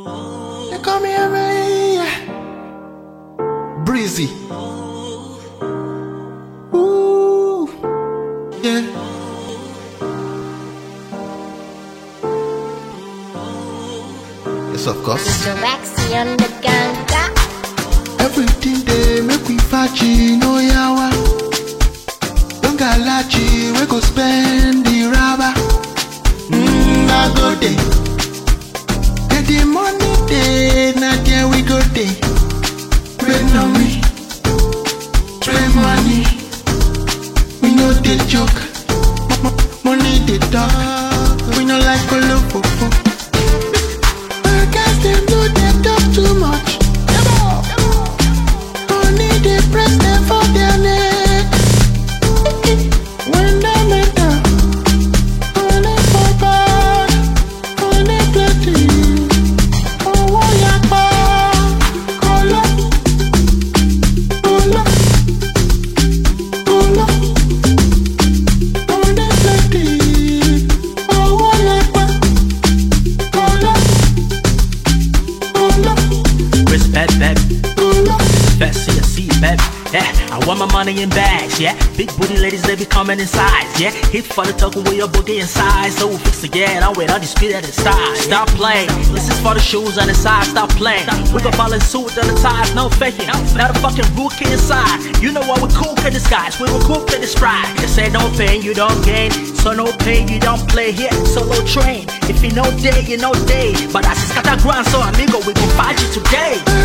They call me Emily, yeah. Breezy. Ooh, yeah. Yes, of course. The Waxy on the ganga. Everything they make we fachi, no yawa. Don't galachi, we go spend the rubber. I go day. Get the money day, now there we go day. Wait on me, try money. We know the joke, money the talk. We no like kolofofo. I guess them know they talk too much. Money they press them for their neck. When they make them, money for bad, money plenty. Oh, yapa, kola, kola, kola, money plenty. Oh, yapa, kola, kola, Respect, baby. kola. Best see a seat, baby. Yeah, I want my money in bags, yeah. Big booty ladies, they be coming in size, yeah. Hit for the token with your boogie inside. So we'll fix again, I'm with all these speed at the style. Stop playing, this is for the shoes on the side, stop playing. We gon' fall in suit on the ties, no faking. Not a fucking rookie inside. You know what, we cool in disguise, we were cool in this pride. They say no pain, you don't gain. So no pain, you don't play here, solo train. If you know day, you know day. But I just got that grind, so amigo, we gon' fight you today.